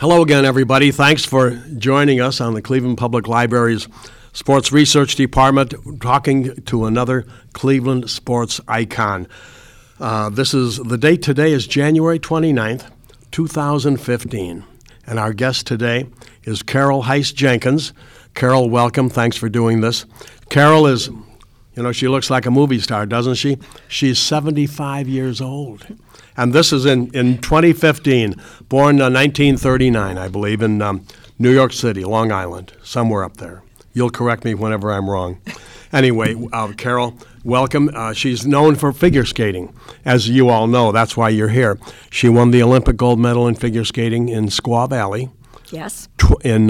Hello again, everybody. Thanks for joining us on the Cleveland Public Library's Sports Research Department, talking to another Cleveland sports icon. The date today is January 29th, 2015, and our guest today is Carol Heist Jenkins. Carol, welcome. Thanks for doing this. Carol is, she looks like a movie star, doesn't she? She's 75 years old. And this is in 2015, born 1939, I believe, in New York City, Long Island, somewhere up there. You'll correct me whenever I'm wrong. Anyway, Carol, welcome. She's known for figure skating, as you all know. That's why you're here. She won the Olympic gold medal in figure skating in Squaw Valley. Yes. In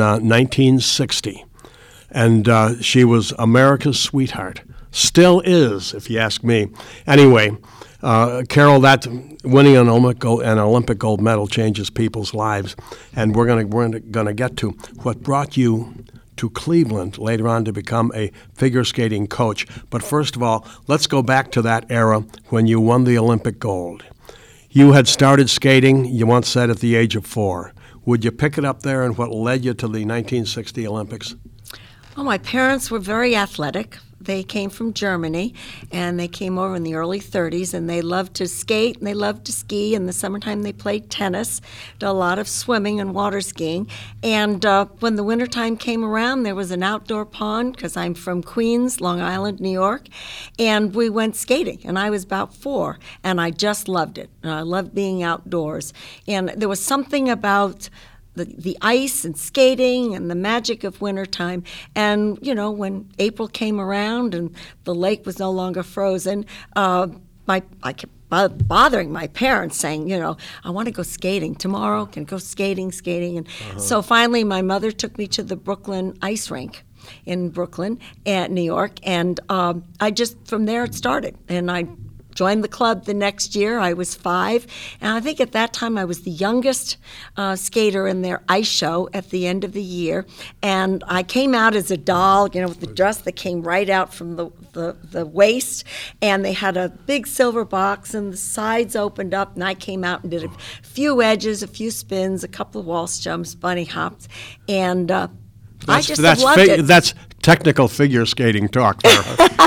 1960. And she was America's sweetheart. Still is, if you ask me. Anyway, Carol, that winning an Olympic gold medal changes people's lives, and we're going to get to what brought you to Cleveland later on to become a figure skating coach. But first of all, let's go back to that era when you won the Olympic gold. You had started skating, you once said, at the age of 4. Would you pick it up there, and what led you to the 1960 Olympics? Well, my parents were very athletic. They came from Germany, and they came over in the early 30s, and they loved to skate, and they loved to ski. In the summertime, they played tennis, did a lot of swimming and water skiing. And when the wintertime came around, there was an outdoor pond, because I'm from Queens, Long Island, New York, and we went skating. And I was about 4, and I just loved it. And I loved being outdoors. And there was something about the ice and skating and the magic of wintertime. And, when April came around and the lake was no longer frozen, I kept bothering my parents saying, I want to go skating tomorrow, can go skating. And so finally my mother took me to the Brooklyn ice rink in Brooklyn, New York. And from there it started. And I joined the club the next year. I was 5, and I think at that time I was the youngest skater in their ice show at the end of the year. And I came out as a doll, with the dress that came right out from the waist, and they had a big silver box, and the sides opened up, and I came out and did a few edges, a few spins, a couple of waltz jumps, bunny hops, and I just loved it. That's technical figure skating talk there.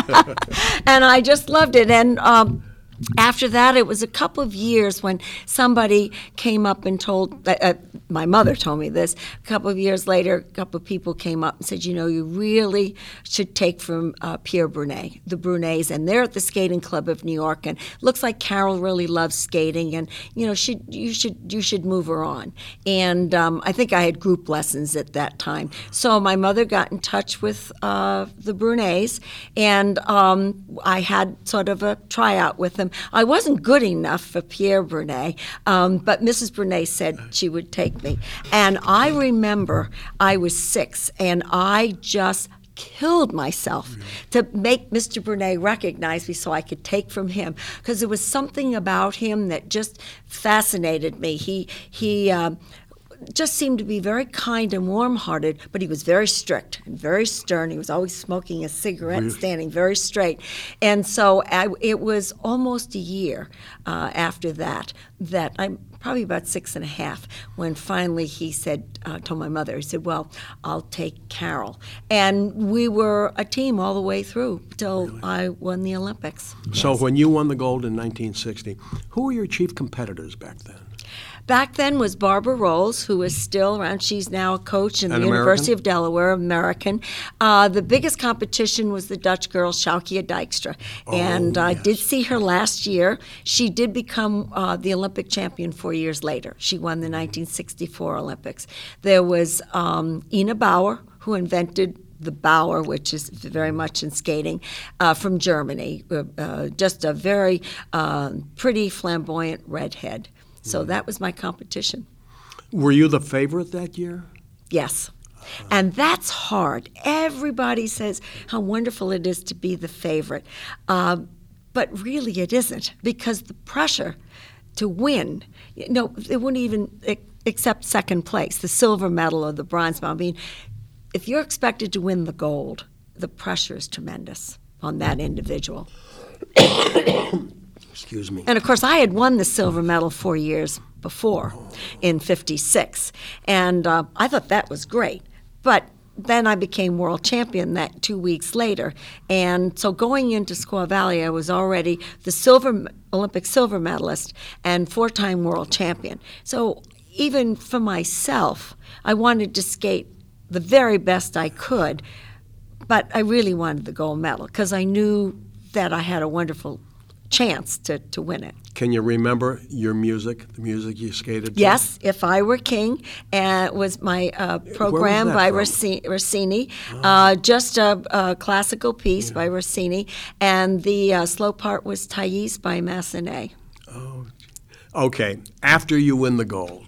And I just loved it. And after that, it was a couple of years when somebody came up and told, my mother told me this, a couple of years later, a couple of people came up and said, you really should take from Pierre Brunet, the Brunets, and they're at the Skating Club of New York, and it looks like Carol really loves skating, and, you should move her on. And I think I had group lessons at that time. So my mother got in touch with the Brunets, and I had sort of a tryout with them. I wasn't good enough for Pierre Brunet, but Mrs. Brunet said she would take me. And I remember I was 6, and I just killed myself to make Mr. Brunet recognize me so I could take from him, because there was something about him that just fascinated me. He just seemed to be very kind and warm-hearted, but he was very strict and very stern. He was always smoking a cigarette and standing very straight. And so it was almost a year after that I'm probably about 6 and a half, when finally he said, told my mother, he said, well, I'll take Carol. And we were a team all the way through till I won the Olympics. So Yes. When you won the gold in 1960, who were your chief competitors back then? Back then was Barbara Rolls, who is still around. She's now a coach in the University of Delaware, American. The biggest competition was the Dutch girl, Sjoukje Dijkstra. And I did see her last year. She did become the Olympic champion 4 years later. She won the 1964 Olympics. There was Ina Bauer, who invented the Bauer, which is very much in skating, from Germany. Just a very pretty, flamboyant redhead. So that was my competition. Were you the favorite that year? Yes. And that's hard. Everybody says how wonderful it is to be the favorite. But really it isn't, because the pressure to win, they wouldn't even accept second place, the silver medal or the bronze medal. I mean, if you're expected to win the gold, the pressure is tremendous on that individual. Excuse me. And of course, I had won the silver medal 4 years before in '56. And I thought that was great. But then I became world champion that 2 weeks later. And so going into Squaw Valley, I was already the Olympic silver medalist and 4-time world champion. So even for myself, I wanted to skate the very best I could, but I really wanted the gold medal because I knew that I had a wonderful chance to win it. Can you remember your music, the music you skated to? Yes, If I Were King was my program by from? Rossini, just a classical piece by Rossini, and the slow part was Thais by Massenet. Oh, okay. After you win the gold,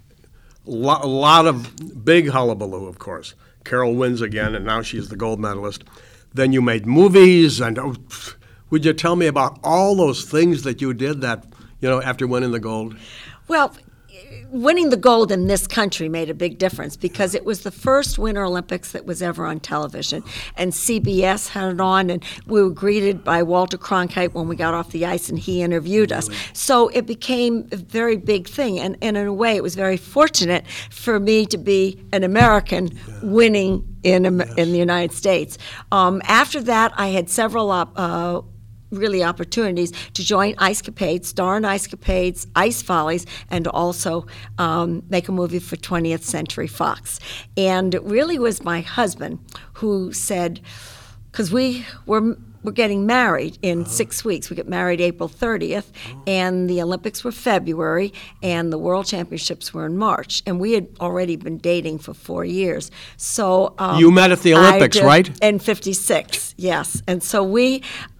a lot of big hullabaloo, of course. Carol wins again, and now she's the gold medalist. Then you made movies, and would you tell me about all those things that you did after winning the gold? Well, winning the gold in this country made a big difference because it was the first Winter Olympics that was ever on television. And CBS had it on, and we were greeted by Walter Cronkite when we got off the ice, and he interviewed us. So it became a very big thing. And in a way, it was very fortunate for me to be an American winning in the United States. After that, I had several opportunities to join Ice Capades, star in Ice Capades, Ice Follies, and also make a movie for 20th Century Fox. And it really was my husband who said, because we're getting married in 6 weeks. We get married April 30th, and the Olympics were February, and the World Championships were in March. And we had already been dating for 4 years. So you met at the Olympics, right? In '56, yes. And so we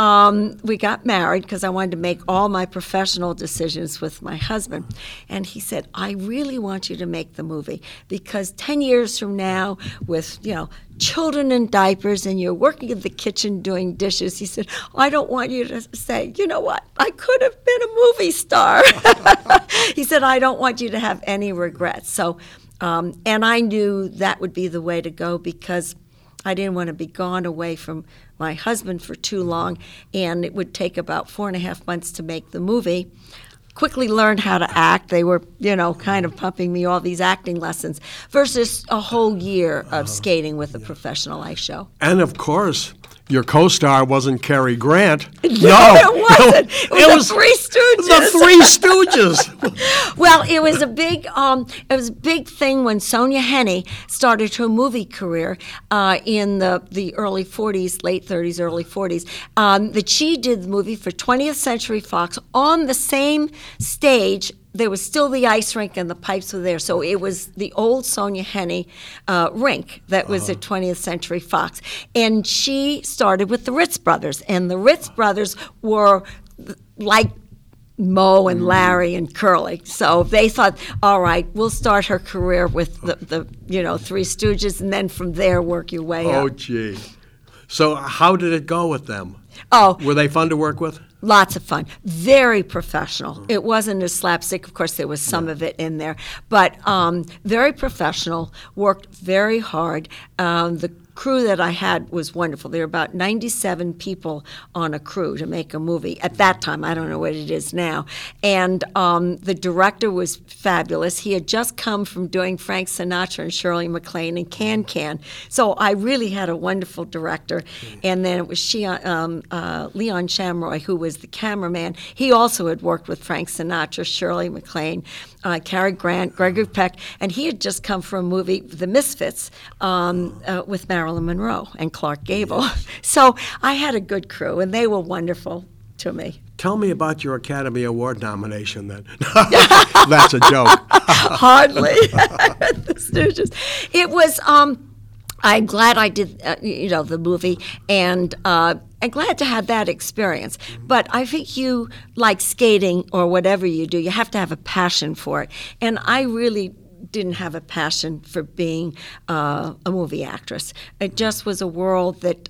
got married because I wanted to make all my professional decisions with my husband. And he said, I really want you to make the movie because 10 years from now, with children in diapers and you're working in the kitchen doing dishes, he said, I don't want you to say, you know what, I could have been a movie star. He said, I don't want you to have any regrets. So, and I knew that would be the way to go because I didn't want to be gone away from my husband for too long, and it would take about 4.5 months to make the movie. Quickly learned how to act. They were, kind of pumping me all these acting lessons versus a whole year of skating with a professional ice show. And of course, your co-star wasn't Cary Grant. No, it wasn't. It was the Three Stooges. The Three Stooges. Well, it was a big thing when Sonia Henney started her movie career in the early 40s, late 30s, early 40s. That she did the movie for 20th Century Fox on the same stage. There was still the ice rink and the pipes were there. So it was the old Sonia Henney rink that was at 20th Century Fox. And she started with the Ritz Brothers. And the Ritz Brothers were like Moe and Larry and Curly. So they thought, all right, we'll start her career with the Three Stooges, and then from there work your way up. Oh, gee. So how did it go with them? Oh. Were they fun to work with? Lots of fun. Very professional. It wasn't a slapstick. Of course, there was some of it in there. But very professional, worked very hard. The crew that I had was wonderful. There were about 97 people on a crew to make a movie. At that time, I don't know what it is now. And the director was fabulous. He had just come from doing Frank Sinatra and Shirley MacLaine and Can-Can. So I really had a wonderful director. And then it was Leon Shamroy, who was the cameraman. He also had worked with Frank Sinatra, Shirley MacLaine, Cary Grant, Gregory Peck, and he had just come from a movie, The Misfits, with Marilyn Monroe and Clark Gable. So I had a good crew, and they were wonderful to me. Tell me about your Academy Award nomination then. That's a joke. Hardly. The Stooges. It was, I'm glad I did, the movie, and I'm glad to have that experience. But I think you, like skating or whatever you do, you have to have a passion for it. And I really didn't have a passion for being a movie actress. It just was a world that,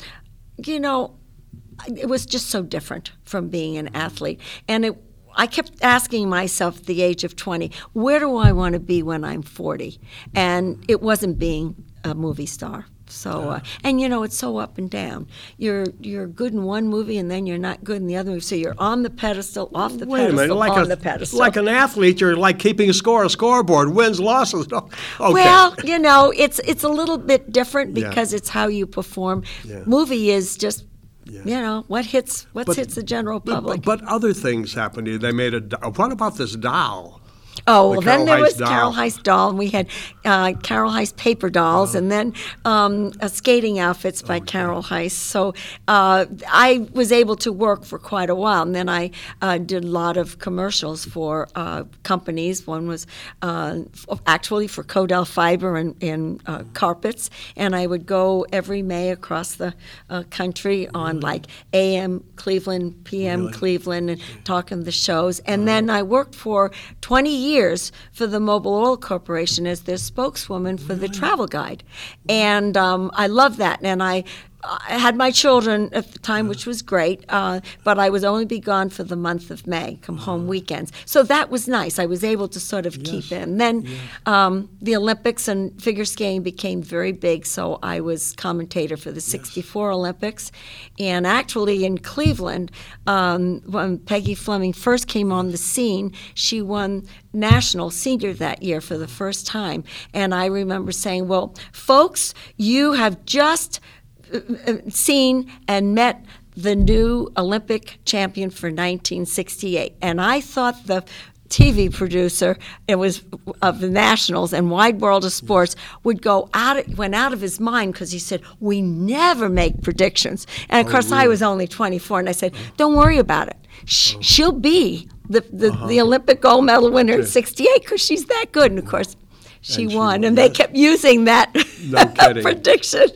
it was just so different from being an athlete. And I kept asking myself at the age of 20, where do I want to be when I'm 40? And it wasn't being a movie star. So, and it's so up and down. You're good in one movie, and then you're not good in the other movie. So you're on the pedestal, off the Wait a pedestal, minute, on the pedestal. like an athlete, you're like keeping a scoreboard, wins, losses. Okay. Well, it's a little bit different because it's how you perform. Yeah. Movie is just, what hits the general public. But other things happened to you. They made what about this doll? Oh, well, then there was doll. Carol Heiss doll, and we had Carol Heiss paper dolls, and then skating outfits by Carol Heiss. So I was able to work for quite a while, and then I did a lot of commercials for companies. One was actually for Codell Fiber and carpets, and I would go every May across the country on like AM Cleveland, PM Cleveland, and talking the shows. And then I worked for 20 years for the Mobil Oil Corporation as their spokeswoman for the travel guide. And I love that. And I had my children at the time, which was great, but I was only be gone for the month of May, come home weekends. So that was nice. I was able to sort of keep in. Then the Olympics and figure skating became very big, so I was commentator for the 64 Olympics. And actually in Cleveland, when Peggy Fleming first came on the scene, she won national senior that year for the first time. And I remember saying, well, folks, you have just seen and met the new Olympic champion for 1968. And I thought the TV producer, it was of the Nationals and Wide World of Sports, went out of his mind because he said, we never make predictions. And of course, really? I was only 24, and I said, don't worry about it. She'll be the Olympic gold medal winner in 68 because she's that good. And of course, she won. And they kept using that prediction.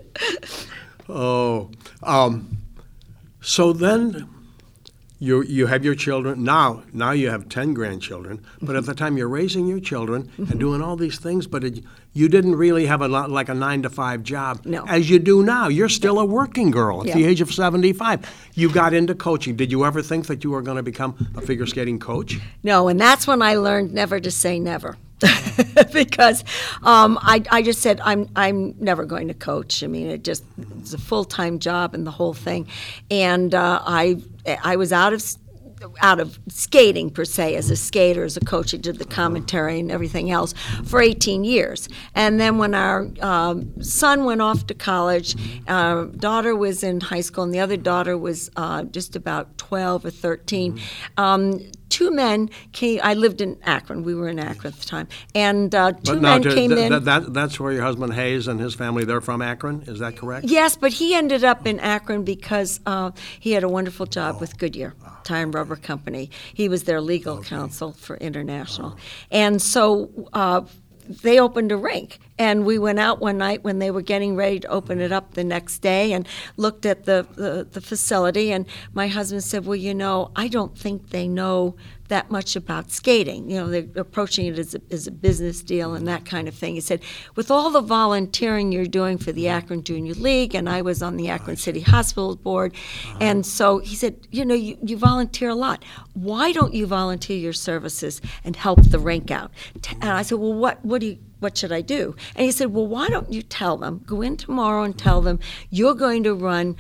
So then you have your children. Now you have 10 grandchildren. But at the time you're raising your children and doing all these things, but you didn't really have a 9-to-5 job as you do now. You're still a working girl at the age of 75. You got into coaching. Did you ever think that you were going to become a figure skating coach? No, and that's when I learned never to say never. Because I just said I'm never going to coach. I mean, it's a full-time job and the whole thing, and I was out of skating per se as a skater, as a coach. I did the commentary and everything else for 18 years. And then when our son went off to college, our daughter was in high school, and the other daughter was just about 12 or 13. Two men came. I lived in Akron. We were in Akron at the time, and two men came in. That's where your husband Hayes and his family. They're from Akron. Is that correct? Yes, but he ended up in Akron because he had a wonderful job with Goodyear Tire and Rubber Company. He was their legal counsel for International, and so they opened a rink. And we went out one night when they were getting ready to open it up the next day and looked at the facility. And my husband said, well, I don't think they know that much about skating. They're approaching it as a business deal and that kind of thing. He said, with all the volunteering you're doing for the Akron Junior League, and I was on the Akron City Hospital Board, and so he said, you volunteer a lot. Why don't you volunteer your services and help the rink out? And I said, well, what should I do? And he said, well, why don't you go in tomorrow and tell them you're going to run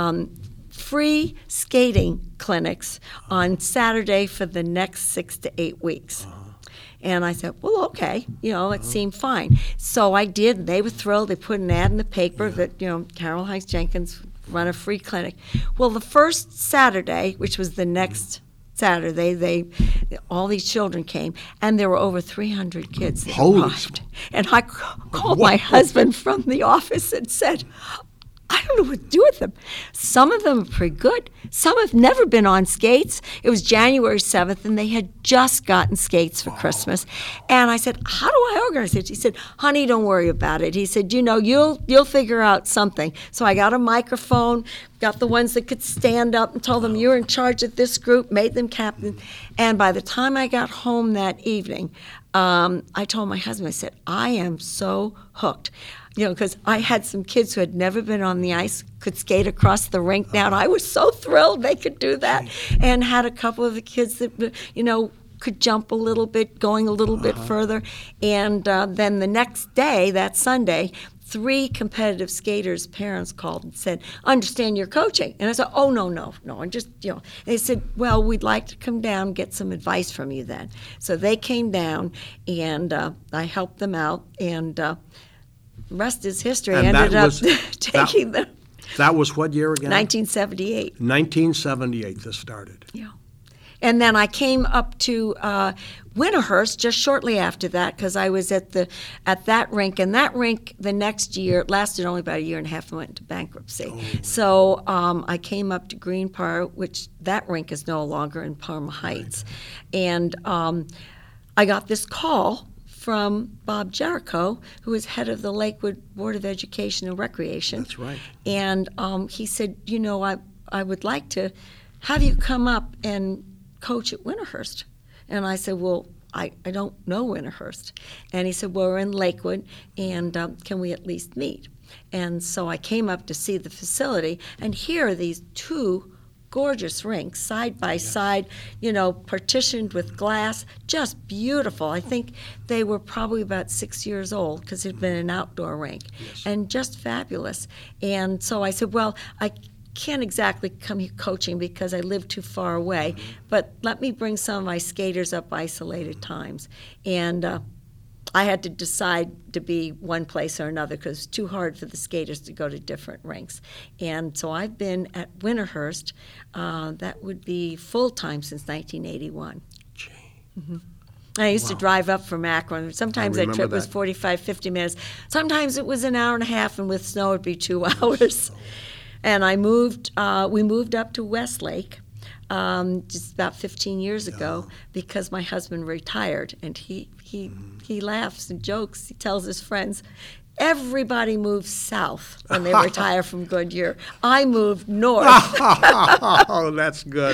free skating clinics on Saturday for the next 6 to 8 weeks. And I said, well, okay, it seemed fine. So I did. They were thrilled. They put an ad in the paper that, Carol Heiss Jenkins run a free clinic. Well, the first Saturday, which was the next Saturday, all these children came, and there were over 300 kids that arrived. And I called my husband from the office and said, I don't know what to do with them. Some of them are pretty good. Some have never been on skates. It was January 7th, and they had just gotten skates for Christmas. And I said, how do I organize it? He said, honey, don't worry about it. He said, you'll figure out something. So I got a microphone, got the ones that could stand up, and told them, you're in charge of this group, made them captain. And by the time I got home that evening, I told my husband, I said, I am so hooked. Because I had some kids who had never been on the ice, could skate across the rink now, and I was so thrilled they could do that, and had a couple of the kids that, could jump a little bit, going a little bit further. And then the next day, that Sunday, 3 competitive skaters' parents called and said, "Understand you're coaching." And I said, "Oh, no. I'm just, And they said, "Well, we'd like to come down and get some advice from you then." So they came down, and I helped them out, and the rest is history. I ended up taking them. That was what year again? 1978. 1978 this started. Yeah. And then I came up to Winterhurst just shortly after that, because I was at that rink. And that rink the next year lasted only about a year and a half and went into bankruptcy. Oh. So I came up to Green Park, which that rink is no longer in Parma Heights. Right. And I got this call from Bob Jericho, who is head of the Lakewood Board of Education and Recreation. That's right. And he said, I would like to have you come up and coach at Winterhurst. And I said, well, I don't know Winterhurst. And he said, well, we're in Lakewood, and can we at least meet? And so I came up to see the facility, and here are these 2 gorgeous rinks, side by side, partitioned with glass, just beautiful. I think they were probably about 6 years old because it had been an outdoor rink, and just fabulous. And so I said, well, I can't exactly come here coaching because I live too far away, but let me bring some of my skaters up isolated times. And I had to decide to be one place or another because it's too hard for the skaters to go to different rinks. And so I've been at Winterhurst, that would be full-time since 1981. Gee. Mm-hmm. I used to drive up from Akron. Sometimes that trip was 45, 50 minutes. Sometimes it was an hour and a half, and with snow it'd be 2 hours. And we moved up to Westlake just about 15 years ago because my husband retired, and he laughs and jokes. He tells his friends, everybody moves south when they retire from Goodyear. I moved north. Oh, that's good.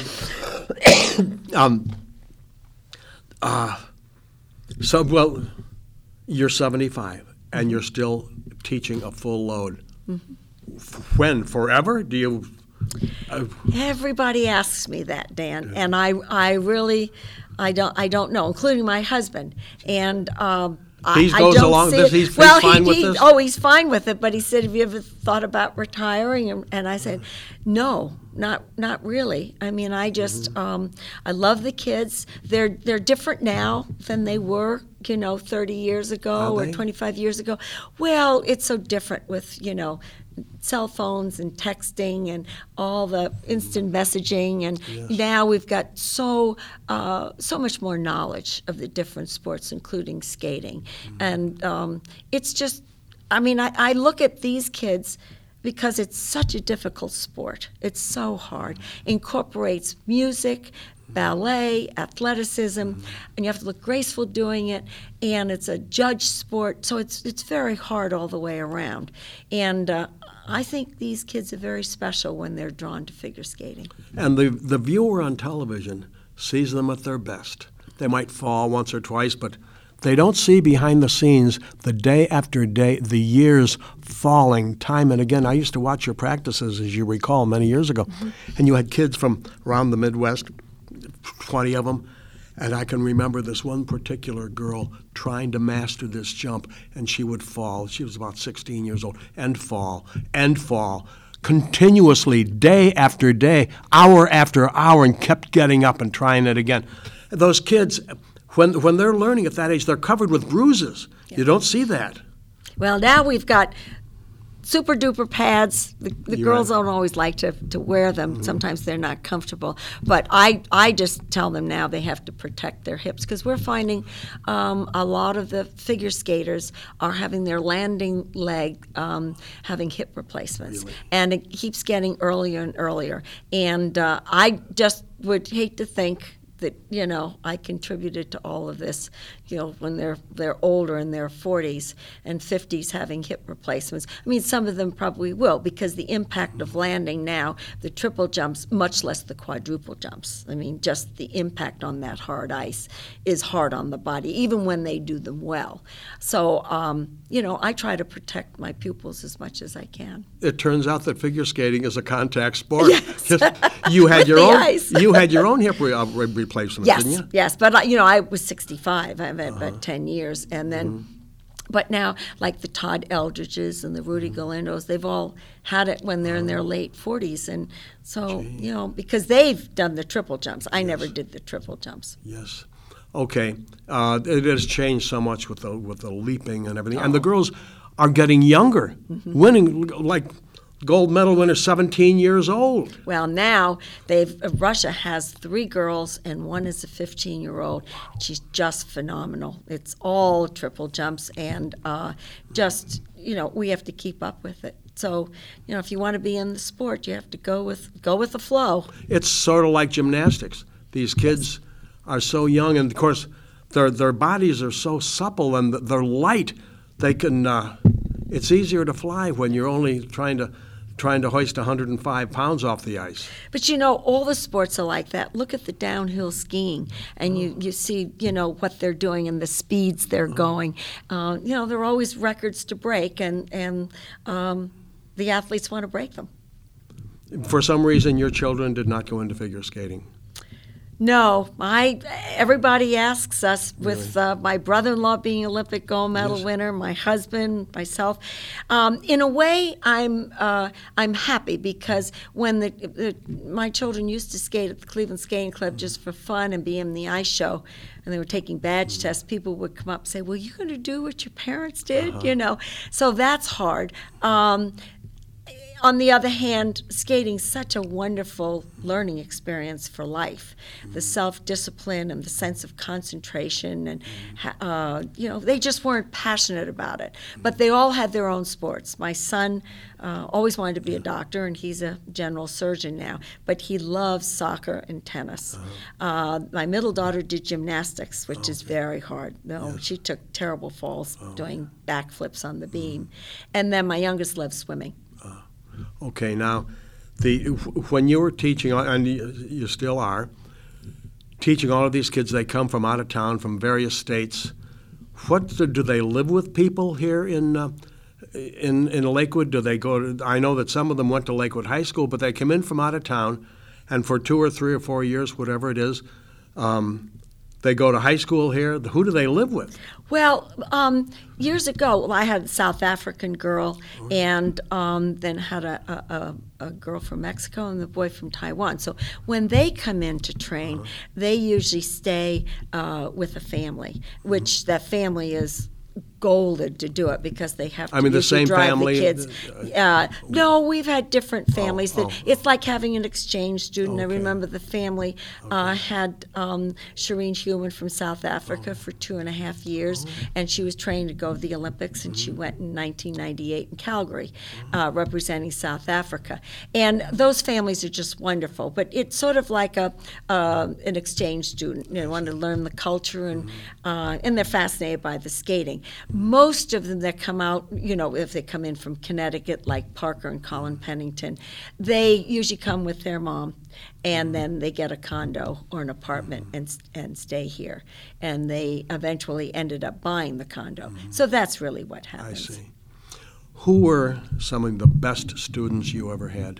So, you're 75, and you're still teaching a full load. Mm-hmm. When? Forever? Do you? Everybody asks me that, Dan, and I really don't know, including my husband. And he goes along with this. He's fine with this. Oh, he's fine with it. But he said, "Have you ever thought about retiring?" And I said, "No, not really. I mean, I just I love the kids. They're different now than they were, 30 years ago or 25 years ago. Well, it's so different with cell phones and texting and all the instant messaging, and now we've got so much more knowledge of the different sports, including skating. And it's just, I look at these kids because it's such a difficult sport. It's so hard. Incorporates music, ballet, athleticism, and you have to look graceful doing it, and it's a judge sport, so it's very hard all the way around. And I think these kids are very special when they're drawn to figure skating. And the viewer on television sees them at their best. They might fall once or twice, but they don't see behind the scenes the day after day, the years falling time and again. I used to watch your practices, as you recall, many years ago, and you had kids from around the Midwest, 20 of them, and I can remember this one particular girl trying to master this jump, and she would fall. She was about 16 years old, and fall, continuously, day after day, hour after hour, and kept getting up and trying it again. Those kids, when they're learning at that age, they're covered with bruises. Yeah. You don't see that. Well, now we've got super duper pads. The girls don't always like to wear them. Sometimes they're not comfortable. But I just tell them now they have to protect their hips, because we're finding a lot of the figure skaters are having their landing leg having hip replacements. Really? And it keeps getting earlier and earlier. And I just would hate to think that, I contributed to all of this, when they're older, in their 40s and 50s, having hip replacements. I mean, some of them probably will, because the impact of landing now, the triple jumps, much less the quadruple jumps. I mean, just the impact on that hard ice is hard on the body, even when they do them well. So, I try to protect my pupils as much as I can. It turns out that figure skating is a contact sport. Yes. You had your own hip replacement, didn't you? Yes, but I was 65. I've had about 10 years, and then But now, like the Todd Eldridges and the Rudy Galindos, they've all had it when they're in their late 40s. And so, because they've done the triple jumps. I never did the triple jumps. Yes. Okay. It has changed so much with the leaping and everything. And the girls are getting younger, winning, like gold medal winner, 17 years old. Well, now Russia has 3 girls and one is a 15-year-old. She's just phenomenal. It's all triple jumps, and we have to keep up with it. So, if you want to be in the sport, you have to go with the flow. It's sort of like gymnastics. These kids are so young, and of course, their bodies are so supple and they're light. They can. It's easier to fly when you're only trying to hoist 105 pounds off the ice. But all the sports are like that. Look at the downhill skiing, and you see, what they're doing and the speeds they're going. There are always records to break, and the athletes want to break them. For some reason, your children did not go into figure skating. No, everybody asks us, with my brother-in-law being Olympic gold medal winner, my husband, myself. In a way, I'm happy, because when my children used to skate at the Cleveland Skating Club just for fun and be in the ice show, and they were taking badge tests, people would come up and say, "Well, you're going to do what your parents did," So that's hard. On the other hand, skating's such a wonderful learning experience for life. The self-discipline and the sense of concentration, and they just weren't passionate about it. But they all had their own sports. My son always wanted to be a doctor, and he's a general surgeon now. But he loves soccer and tennis. My middle daughter did gymnastics, which is very hard. She took terrible falls doing backflips on the beam. And then my youngest loves swimming. Okay, now, when you were teaching, and you still are, teaching all of these kids, they come from out of town, from various states. Do they live with people here in Lakewood? Do they go I know that some of them went to Lakewood High School, but they come in from out of town, and for 2 or 3 or 4 years, whatever it is, they go to high school here. Who do they live with? Well, years ago, I had a South African girl, and then had a girl from Mexico and the boy from Taiwan. So when they come in to train, they usually stay with a family, which that family is golden to do it, because they have to the same drive family? The kids. No, we've had different families. It's like having an exchange student. I remember the family had Shireen Human from South Africa for 2.5 years, and she was trained to go to the Olympics, and she went in 1998 in Calgary, representing South Africa. And those families are just wonderful. But it's sort of like an exchange student. They want to learn the culture, and they're fascinated by the skating. Most of them that come out, if they come in from Connecticut, like Parker and Colin Pennington, they usually come with their mom, and then they get a condo or an apartment and stay here. And they eventually ended up buying the condo. So that's really what happens. I see. Who were some of the best students you ever had?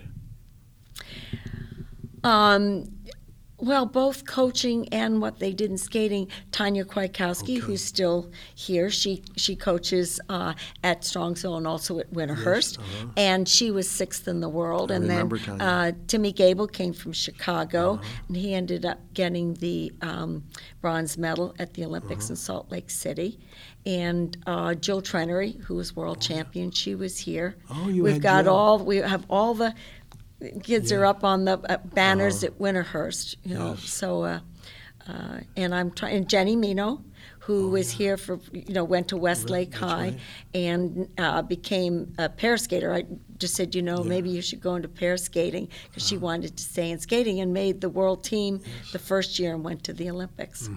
Well, both coaching and what they did in skating. Tanya Kwiatkowski, who's still here, she coaches at Strongsville and also at Winterhurst, and she was 6th in the world. And then Timmy Gable came from Chicago, and he ended up getting the bronze medal at the Olympics in Salt Lake City. And Jill Trenery, who was world champion, she was here. We have all the kids are up on the banners at Winterhurst, So, and I'm trying. And Jenny Mino, who was here for, went to Westlake High, and became a pair skater. I just said, maybe you should go into pair skating, because she wanted to stay in skating, and made the world team the first year and went to the Olympics.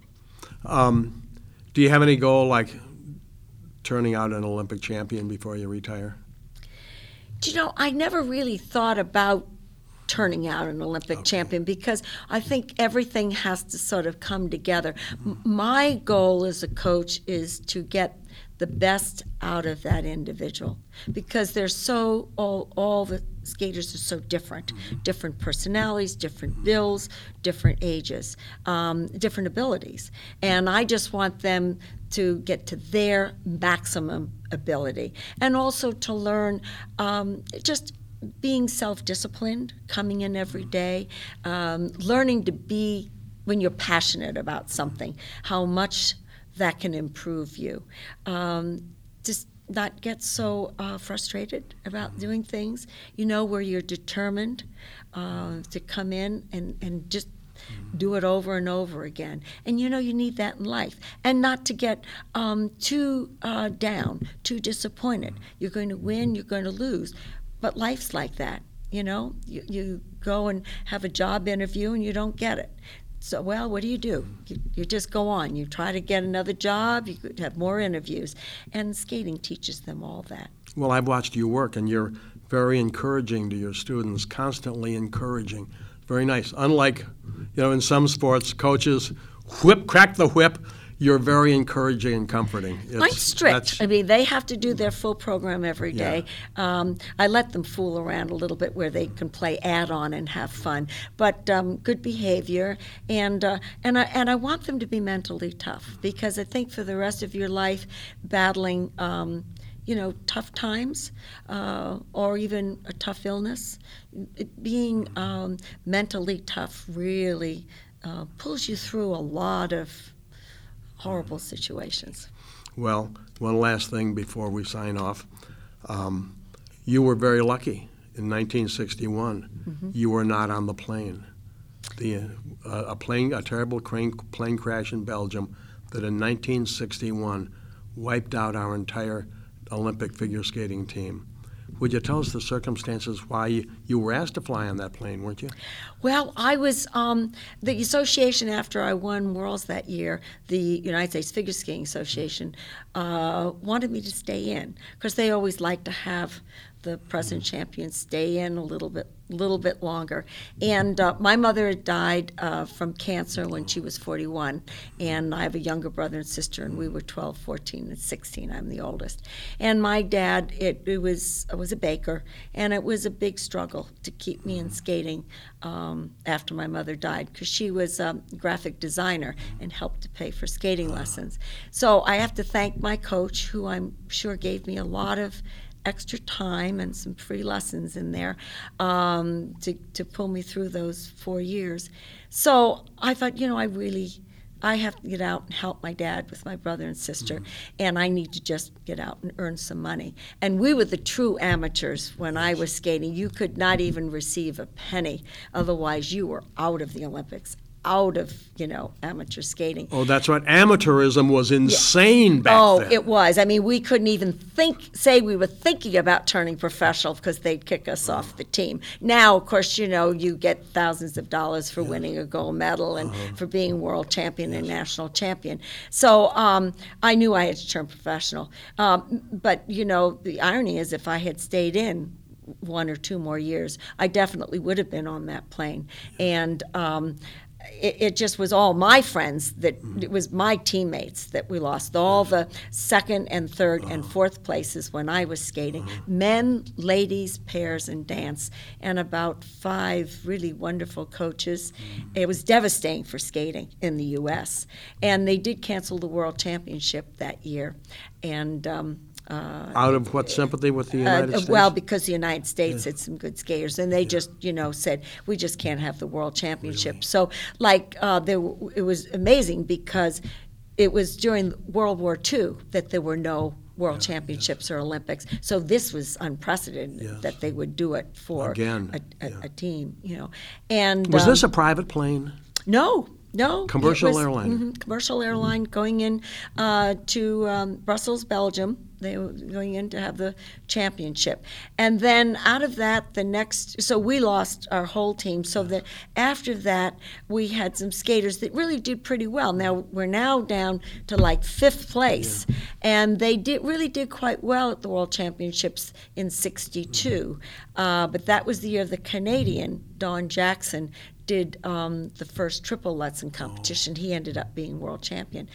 Do you have any goal, like turning out an Olympic champion before you retire? I never really thought about turning out an Olympic champion, because I think everything has to sort of come together. My goal as a coach is to get the best out of that individual, because they're so all the skaters are so different, different personalities, different builds, different ages, different abilities, and I just want them to get to their maximum ability, and also to learn just being self-disciplined, coming in every day, learning to be, when you're passionate about something, how much that can improve you. Just not get so frustrated about doing things, where you're determined to come in and just do it over and over again. And you need that in life. And not to get too down, too disappointed. You're going to win, you're going to lose. But life's like that, You go and have a job interview and you don't get it. So, well, what do? You just go on. You try to get another job. You could have more interviews. And skating teaches them all that. Well, I've watched you work, and you're very encouraging to your students, constantly encouraging. Very nice. Unlike, in some sports, coaches crack the whip. You're very encouraging and comforting. I'm strict. They have to do their full program every day. I let them fool around a little bit where they can play add-on and have fun, but good behavior. And I want them to be mentally tough, because I think for the rest of your life, battling tough times or even a tough illness, being mentally tough really pulls you through a lot of horrible situations. Well, one last thing before we sign off. You were very lucky. In 1961, you were not on the plane. A terrible plane crash in Belgium that in 1961 wiped out our entire Olympic figure skating team. Would you tell us the circumstances why you were asked to fly on that plane, weren't you? Well, I was, the association, after I won Worlds that year, the United States Figure Skating Association, wanted me to stay in, because they always like to have the present champion stay in a little bit longer. And my mother had died from cancer when she was 41, and I have a younger brother and sister, and we were 12, 14, and 16. I'm the oldest. And my dad, I was a baker, and it was a big struggle to keep me in skating after my mother died, because she was a graphic designer and helped to pay for skating lessons. So I have to thank my coach, who I'm sure gave me a lot of extra time and some free lessons in there to pull me through those 4 years. So I thought, I have to get out and help my dad with my brother and sister, and I need to just get out and earn some money. And we were the true amateurs when I was skating. You could not even receive a penny, otherwise you were out of the Olympics, out of, amateur skating. Oh, that's right. Amateurism was insane back then. Oh, it was. We couldn't even say we were thinking about turning professional, because they'd kick us off the team. Now, of course, you get thousands of dollars for winning a gold medal and for being world champion and national champion. So I knew I had to turn professional. But, the irony is, if I had stayed in 1 or 2 more years, I definitely would have been on that plane. And it just was all my friends it was my teammates that we lost. All the second and third and fourth places when I was skating. Men, ladies, pairs, and dance. And about 5 really wonderful coaches. It was devastating for skating in the U.S. And they did cancel the World Championship that year. And out of what sympathy with the United States? Well, because the United States had some good skaters, and they just, said, we just can't have the World Championship. Really? So, it was amazing, because it was during World War II that there were no World Championships or Olympics. So this was unprecedented that they would do it for a team, And was this a private plane? No. Commercial airline. Commercial airline going in to Brussels, Belgium. They were going in to have the championship. And then out of that, so we lost our whole team. So that after that, we had some skaters that really did pretty well. Now, we're now down to 5th place. Yeah. And they really did quite well at the World Championships in '62. But that was the year the Canadian, Don Jackson, did the first triple Lutsen competition. He ended up being world champion.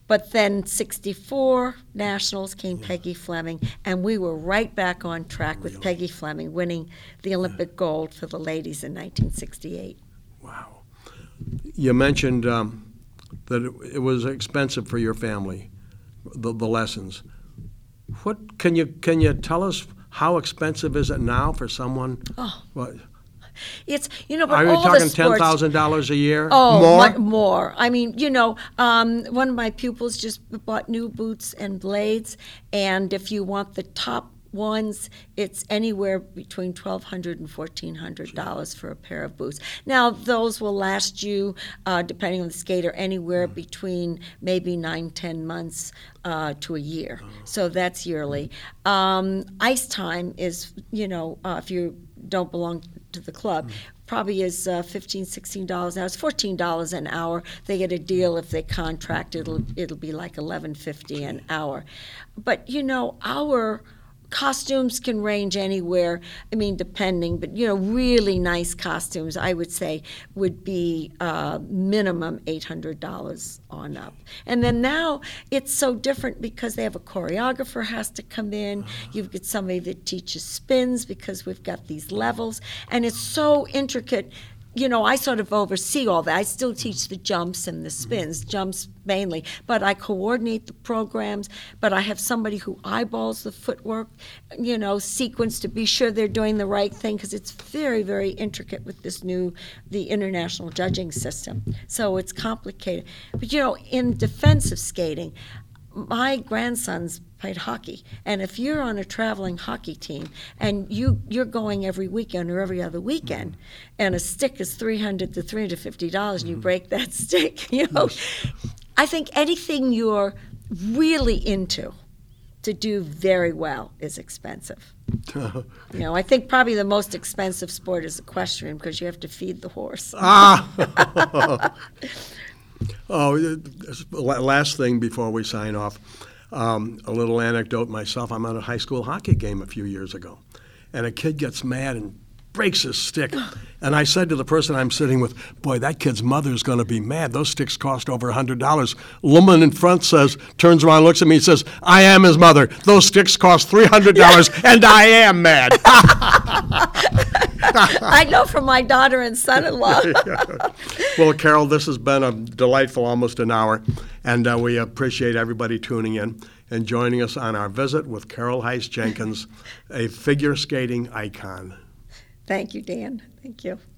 But then 64 nationals came Peggy Fleming, and we were right back on track with Peggy Fleming winning the Olympic gold for the ladies in 1968. Wow. You mentioned that it was expensive for your family, the lessons. What can you tell us? How expensive is it now for someone? What? It's, but are we all talking the sports, $10,000 a year? Oh, more. I mean, one of my pupils just bought new boots and blades, and if you want the top ones, it's anywhere between $1,200 and $1,400 for a pair of boots. Now, those will last you, depending on the skater, anywhere between maybe 9-10 months to a year. So that's yearly. Ice time is, if you don't belong to the club, probably is $15, $16 an hour. It's $14 an hour. They get a deal if they contract. It'll be like $11.50 an hour. But our costumes can range anywhere, depending, but really nice costumes, I would say, would be minimum $800 on up. And then now it's so different because they have a choreographer has to come in. You've got somebody that teaches spins because we've got these levels, and it's so intricate. I sort of oversee all that. I still teach the jumps and the spins, jumps mainly, but I coordinate the programs, but I have somebody who eyeballs the footwork, sequence to be sure they're doing the right thing, because it's very, very intricate with the international judging system. So it's complicated. But, in defense of skating, my grandsons played hockey, and if you're on a traveling hockey team and you're going every weekend or every other weekend, and a stick is $300 to $350, and you break that stick, I think anything you're really into to do very well is expensive. I think probably the most expensive sport is equestrian, because you have to feed the horse. Last thing before we sign off, a little anecdote myself. I'm at a high school hockey game a few years ago, and a kid gets mad and breaks his stick. And I said to the person I'm sitting with, boy, that kid's mother's going to be mad. Those sticks cost over $100. Woman in front turns around, looks at me and says, I am his mother. Those sticks cost $300, and I am mad. I know from my daughter and son-in-law. Well, Carol, this has been a delightful almost an hour, and we appreciate everybody tuning in and joining us on our visit with Carol Heiss Jenkins, a figure skating icon. Thank you, Dan. Thank you.